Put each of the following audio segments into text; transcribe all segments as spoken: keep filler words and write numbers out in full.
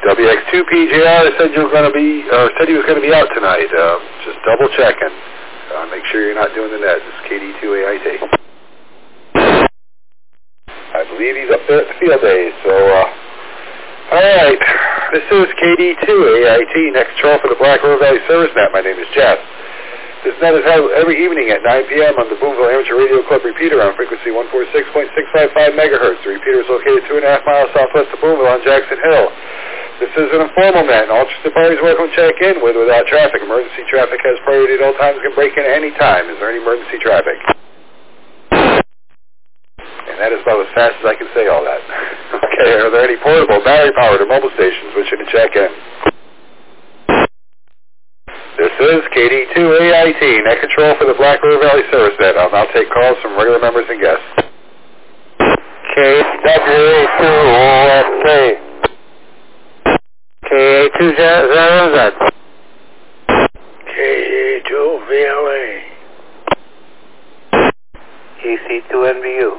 W X two P J R said you were going to be, or said he was going to be out tonight. Uh, just double checking. Uh, make sure you're not doing the net. It's K D two A I T. I believe he's up there at the field days. So, uh, all right. This is K D two A I T, next control for the Black River Valley Service Net. My name is Jeff. This net is held every evening at nine P M on the Boonville Amateur Radio Club repeater on frequency one forty-six point six five five megahertz. The repeater is located two and a half miles southwest of Boonville on Jackson Hill. This is an informal net, and all interested parties are welcome to check in with or without traffic. Emergency traffic has priority at all times and can break in any time. Is there any emergency traffic? And that is about as fast as I can say all that. Okay, are there any portable, battery-powered, or mobile stations wishing to check in? This is K D two A I T, net control for the Black River Valley Service Net. I'll now take calls from regular members and guests. K W A two O F K. K A two zero Z. K A two V L A. K C two N B U.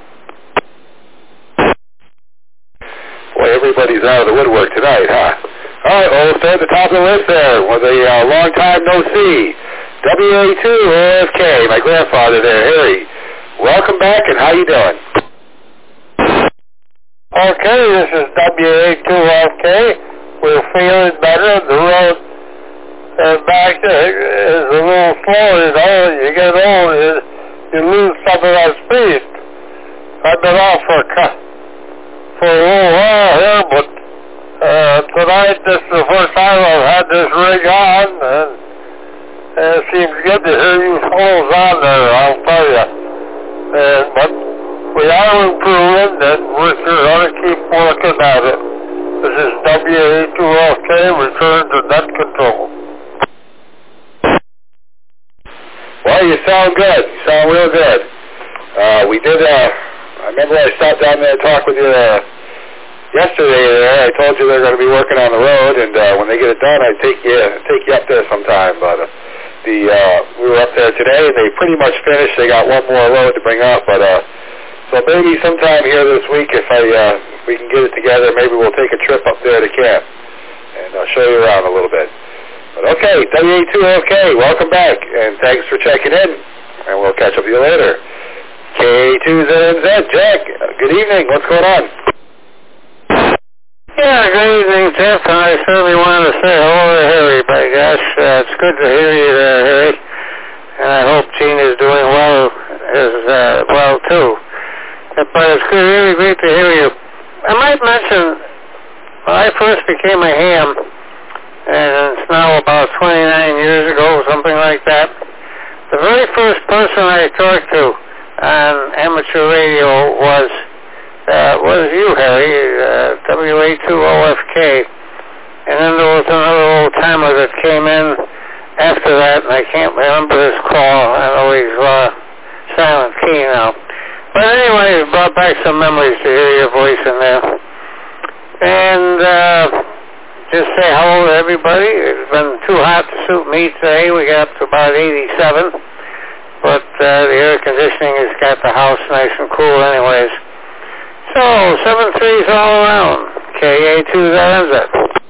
Boy, everybody's out of the woodwork tonight, huh? All right, well, we'll stay at the top of the list there with a uh, long time no see. W A two O F K, my grandfather there, Harry. Welcome back, and how you doing? Okay, this is W A two O F K. We're feeling better. The road uh, back there is a little slow, you know. You get old, you, you lose some of that speed. I've been off for a, for a little while here, but uh, tonight this is the first time I've had this rig on, and, and it seems good to hear you fellows on there, I'll tell you. And, but we are improving, and we're going to keep working at it. This is W A two O F K, return to net control. Well, you sound good. You sound real good. Uh, we did, uh, I remember I stopped down there and talked with you uh, yesterday there. I told you they're going to be working on the road, and uh, when they get it done, I'd take you, take you up there sometime. But uh, the, uh, we were up there today, and they pretty much finished. They got one more load to bring up, but uh, so maybe sometime here this week, if I, uh, we can get it together, maybe we'll take a trip up there to camp, and I'll show you around a little bit. But okay, W A two O F K, welcome back, and thanks for checking in, and we'll catch up with you later. K A two Z N Z, Jack, good evening, what's going on? Yeah, good evening, Jeff, and I certainly wanted to say hello to Harry, by gosh, uh, it's good to hear you there, Harry, and I hope Gene is doing well, as uh, well, too. But it's good, really great to hear you. I might mention, when I first became a ham, and it's now about twenty-nine years ago, something like that, the very first person I talked to on amateur radio was uh, was you, Harry, uh, W A two O F K. And then there was another old timer that came in after that, and I can't remember his call. I know he's uh, silent key now. But anyway, it brought back some memories to hear your voice in there. And uh, just say hello to everybody. It's been too hot to suit me today. We got up to about eighty-seven. But uh, the air conditioning has got the house nice and cool anyways. So, seven threes all around. K A two Z N Z.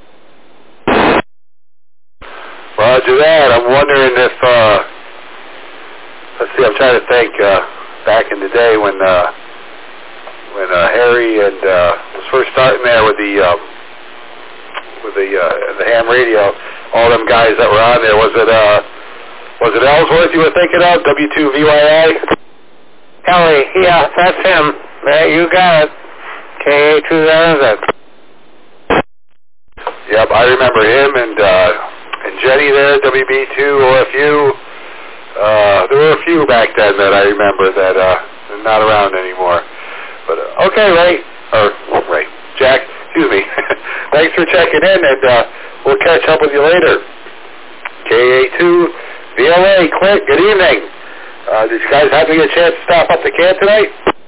Roger that. I'm wondering if, uh, let's see, I'm trying to think, uh, back in the day when, uh, when, uh, Harry and, uh, was first starting there with the, um, with the, uh, the ham radio, all them guys that were on there, was it, uh, was it Ellsworth you were thinking of? W two V Y I? Ellie, yeah, that's him. Yeah, you got it. K A two Z N Z. Yep, I remember him and, uh, and Jenny there, W B two O F U. Uh, there were a few back then that I remember that, uh, are not around anymore. But, uh, okay, Ray, or, Ray, Jack, excuse me. Thanks for checking in, and, uh, we'll catch up with you later. K A two V L A, Clint, good evening. Uh, did you guys have to get a chance to stop up to camp tonight?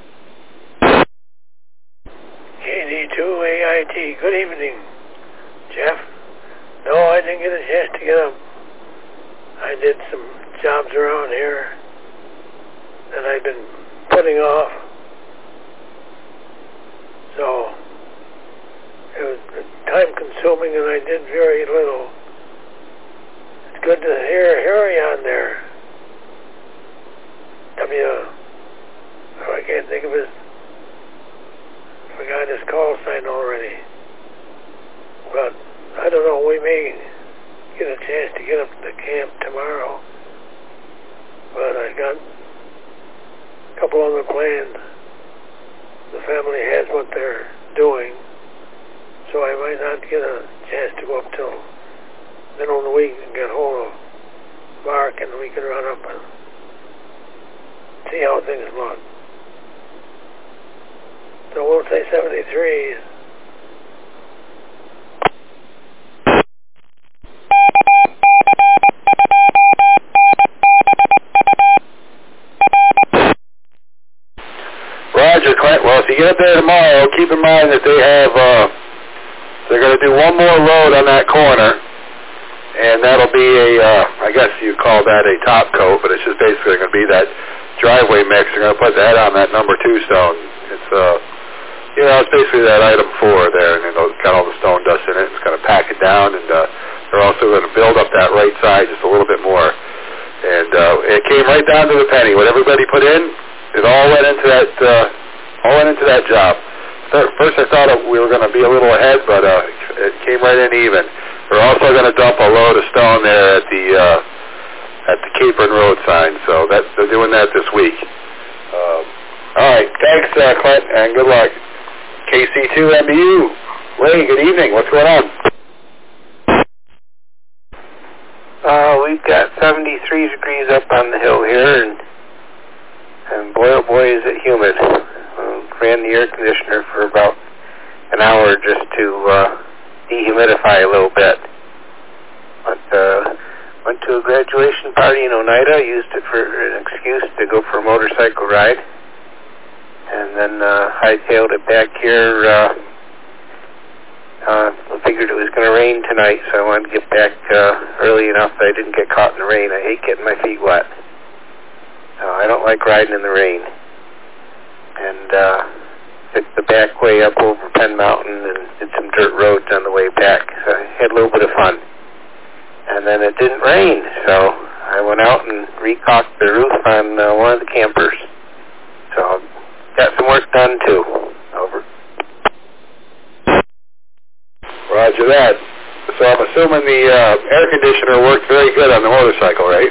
K D two A I T, good evening, Jeff. No, I didn't get a chance to get up. I did some jobs around here that I've been putting off. So, it was time consuming. assuming that I did very little. It's good to hear Harry on there. W, oh, I can't think of his, forgot his call sign already. But, I don't know, we may get a chance to get up to the camp tomorrow. But I got a couple other plans. The family has what they're doing, so I might not get a chance to go up till middle of the week and get hold of Mark, and we can run up and see how things look. So we'll say seventy-three. Roger, Clint. Well, if you get up there tomorrow, keep in mind that they have, uh, they're going to do one more load on that corner, and that'll be a, uh, I guess you call that a top coat, but it's just basically going to be that driveway mix. They're going to put that on that number two stone. It's, uh, you know, it's basically that item four there, and it's got all the stone dust in it. It's going to pack it down, and uh, they're also going to build up that right side just a little bit more. And uh, it came right down to the penny. What everybody put in, it all went into that, uh, all went into that job. First I thought we were going to be a little ahead, but uh, it came right in even. We're also going to dump a load of stone there at the uh, at the Capron Road sign, so that, they're doing that this week. Um, all right, thanks, uh, Clint, and good luck. K C two M B U. Ray, good evening. What's going on? Uh, we've got seventy-three degrees up on the hill here, and and boy, oh boy, is it humid. Uh, ran the air conditioner for about an hour just to uh, dehumidify a little bit. But uh, went to a graduation party in Oneida, used it for an excuse to go for a motorcycle ride, and then uh, hightailed it back here. Uh, uh, I figured it was going to rain tonight, so I wanted to get back uh, early enough that I didn't get caught in the rain. I hate getting my feet wet. Uh, I don't like riding in the rain. And uh, took the back way up over Penn Mountain and did some dirt roads on the way back. So I had a little bit of fun. And then it didn't rain, so I went out and recaulked the roof on uh, one of the campers. So got some work done too. Over. Roger that. So I'm assuming the uh, air conditioner worked very good on the motorcycle, right?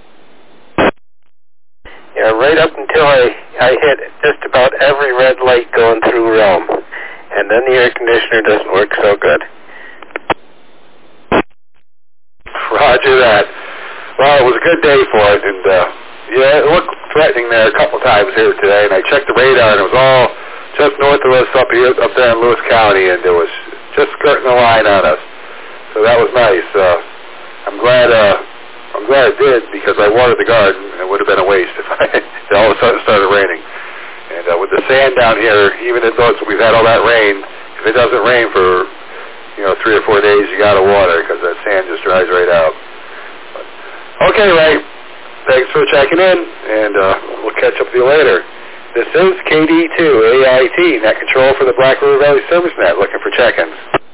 Yeah, right up until I, I hit just about every red light going through Rome. And then the air conditioner doesn't work so good. Roger that. Well, it was a good day for it, and uh, yeah, it looked threatening there a couple times here today, and I checked the radar, and it was all just north of us up here, up there in Lewis County, and it was just skirting the line on us. So that was nice. Uh, I'm glad, uh, I'm glad it did, because I watered the garden, and it would have been a waste if I, it all of a sudden started raining. And uh, with the sand down here, even though we've had all that rain, if it doesn't rain for, you know, three or four days, you got to water, because that sand just dries right out. But, okay, Ray. Thanks for checking in, and uh, we'll catch up with you later. This is K D two A I T, Net Control for the Black River Valley Service Net, looking for check-ins.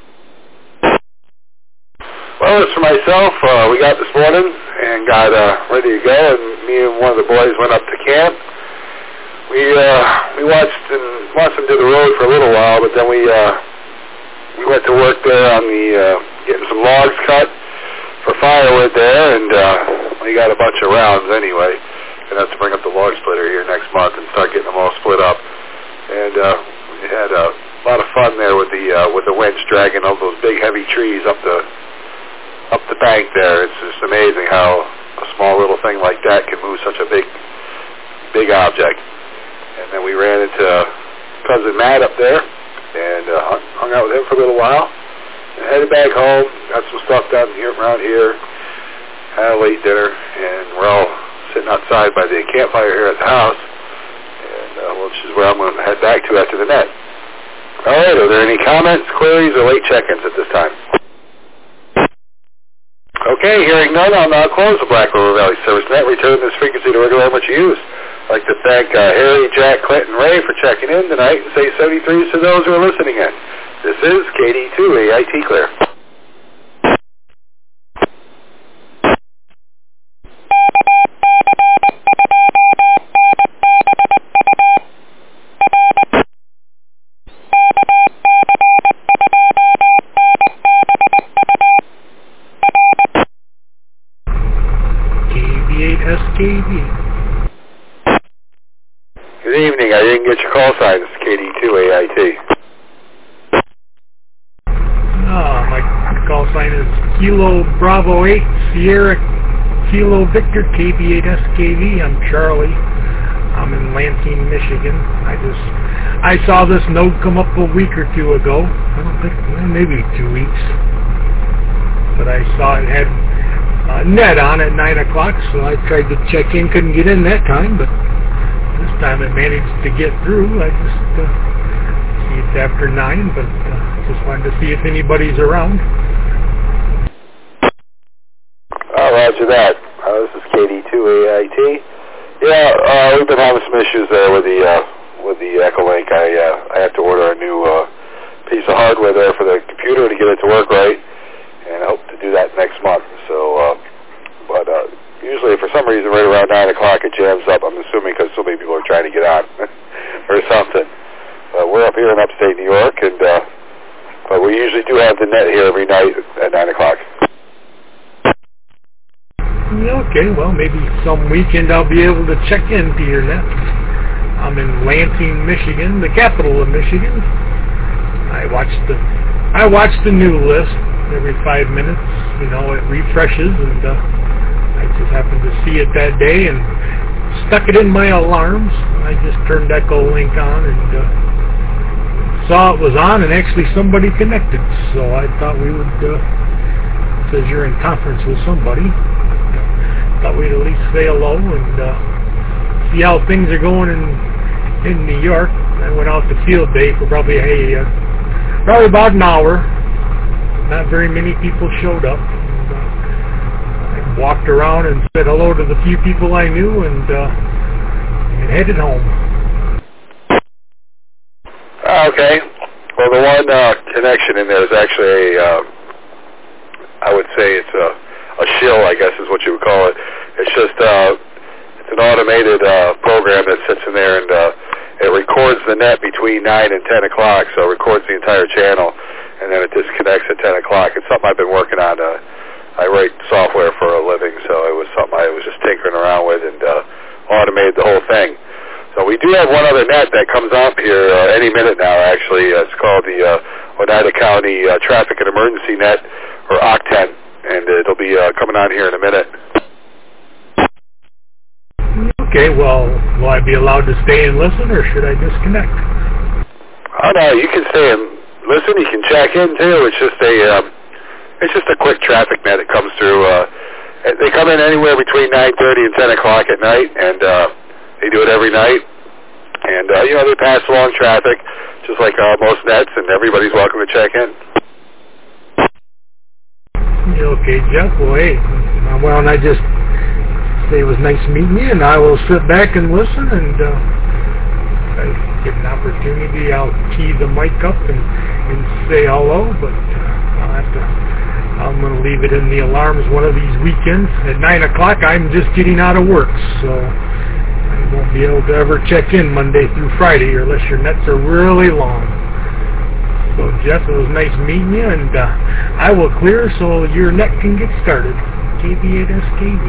Well, as for myself, uh, we got this morning and got uh, ready to go, and me and one of the boys went up to camp. We uh, we watched and watched them do the road for a little while, but then we uh, we went to work there on the uh, getting some logs cut for firewood there, and uh, we got a bunch of rounds anyway. Gonna have to bring up the log splitter here next month and start getting them all split up. And uh, we had a lot of fun there with the uh, with the winch dragging all those big heavy trees up the up the bank there. It's just amazing how a small little thing like that can move such a big big object. And then we ran into cousin Matt up there and uh, hung out with him for a little while. And headed back home. Got some stuff done here around here. Had a late dinner, and we're all sitting outside by the campfire here at the house, and uh, which is where I'm going to head back to after the net. All right, are there any comments, queries, or late check-ins at this time? Okay, hearing none, I'll now close the Black River Valley Service Net, return this frequency to regular much use. I'd like to thank uh, Harry, Jack, Clint, and Ray for checking in tonight, and say seventy-three to those who are listening in. This is K D two A I T clear. K B eight S K V. Good evening. I didn't get your call sign. This is K D two A I T. Oh, my call sign is Kilo Bravo eight Sierra Kilo Victor K B eight S K V. I'm Charlie. I'm in Lansing, Michigan. I just I saw this note come up a week or two ago. I don't think maybe two weeks, but I saw it had uh, net on at nine o'clock, so I tried to check in. Couldn't get in that time, but this time I managed to get through. I just uh, see it's after nine, but uh, just wanted to see if anybody's around. Oh, roger that. Uh, this is K D two A I T. Yeah, uh, we've been having some issues there with the uh, with the Echolink. I uh, I have to order a new uh, piece of hardware there for the computer to get it to work right, and I hope to do that next month. So, uh, but uh, usually for some reason right around nine o'clock it jams up. I'm assuming because so many people are trying to get on or something. Uh, we're up here in upstate New York, and uh, but we usually do have the net here every night at nine o'clock. Okay, well, maybe some weekend I'll be able to check into your net. I'm in Lansing, Michigan, the capital of Michigan. I watch the I watch the new list every five minutes. You know, it refreshes, and uh, I just happened to see it that day and stuck it in my alarms. I just turned Echolink on and uh, saw it was on, and actually somebody connected. So I thought we would. Uh, says you're in conference with somebody. Thought we'd at least say hello and uh, see how things are going in in New York. I went out to field day for probably a uh, probably about an hour. Not very many people showed up. And, uh, I walked around and said hello to the few people I knew, and uh, and headed home. Okay. Well, the one uh, connection in there is actually a, uh, I would say it's a a shill, I guess is what you would call it. It's just uh, it's an automated uh, program that sits in there, and uh, it records the net between nine and ten o'clock, so it records the entire channel, and then it disconnects at ten o'clock. It's something I've been working on. Uh, I write software for a living, so it was something I was just tinkering around with and uh, automated the whole thing. So we do have one other net that comes up here uh, any minute now, actually. Uh, it's called the uh, Oneida County uh, Traffic and Emergency Net, or O C T E N. And it'll be uh, coming on here in a minute. Okay, well, will I be allowed to stay and listen, or should I disconnect? Oh no, you can stay and listen. You can check in too. It's just a, um, it's just a quick traffic net that comes through. Uh, they come in anywhere between nine thirty and ten o'clock at night, and uh, they do it every night. And uh, you know, they pass along traffic, just like uh, most nets, and everybody's welcome to check in. Okay, Jeff. Well, hey, well, and I just say it was nice meeting you, and I will sit back and listen, and uh, if I get an opportunity, I'll key the mic up and, and say hello, but uh, I'll have to, I'm going to leave it in the alarms one of these weekends. At nine o'clock, I'm just getting out of work, so I won't be able to ever check in Monday through Friday unless your nets are really long. So, Jeff, it was nice meeting you, and uh, I will clear so your net can get started. K B eight S K V.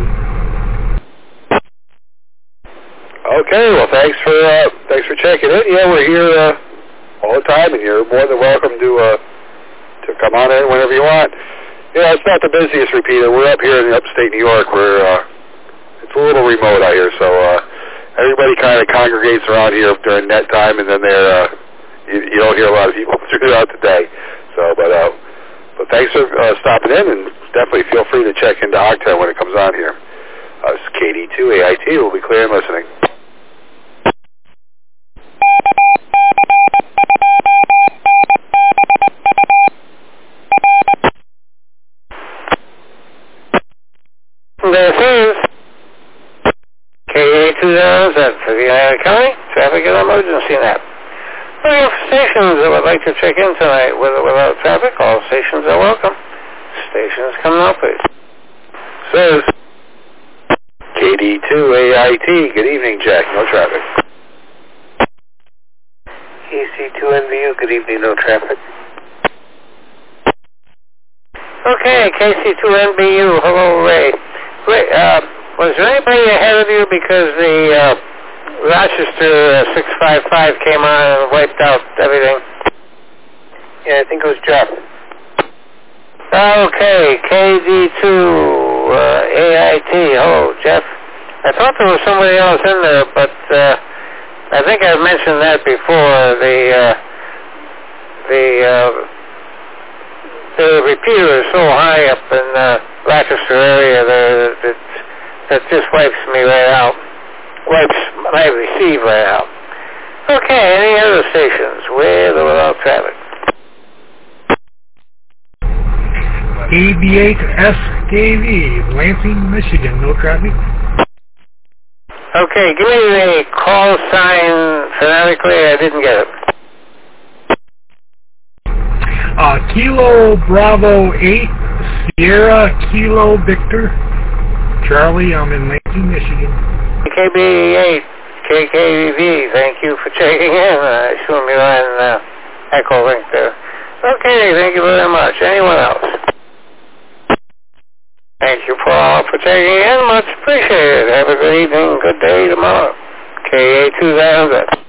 Okay, well, thanks for uh, thanks for checking in. Yeah, we're here uh, all the time, and you're more than welcome to uh, to come on in whenever you want. Yeah, it's not the busiest repeater. We're up here in upstate New York. We're uh, it's a little remote out here, so uh, everybody kind of congregates around here during net time, and then they're uh, You, you don't hear a lot of people throughout the day. So, but uh, but thanks for uh, stopping in, and definitely feel free to check into O C T E N when it comes on here. Uh, this is K D two A I T. We'll be clear and listening. This is K A two zero seven for the Oneida County Traffic and Emergency Net. Looking for stations that would like to check in tonight with, without traffic. All stations are welcome. Stations coming up, please. Says K D two A I T. Good evening, Jack. No traffic. K C two N B U. Good evening. No traffic. Okay, K C two N B U. Hello, Ray. Ray, uh, was there anybody ahead of you because the uh, Rochester uh, six five five came on and wiped out everything? Yeah, I think it was Jeff. Okay, K D two uh, A I T. Hello, Jeff. I thought there was somebody else in there, but uh, I think I've mentioned that before. The uh, the uh, the repeater is so high up in the Rochester area that it, it just wipes me right out. Wipes my receive right out. Okay, any other stations with or without traffic? A B eight S K V, Lansing, Michigan. No traffic. Okay, give me the call sign phonetically. I didn't get it. Uh, Kilo Bravo eight, Sierra Kilo Victor, Charlie. I'm in Lansing, Michigan. K B eight, K K V, thank you for checking in. I assume you're on uh, Echo Link there. Okay, thank you very much. Anyone else? Thank you for all for checking in. Much appreciated. Have a good evening, good day tomorrow. K A two thousand.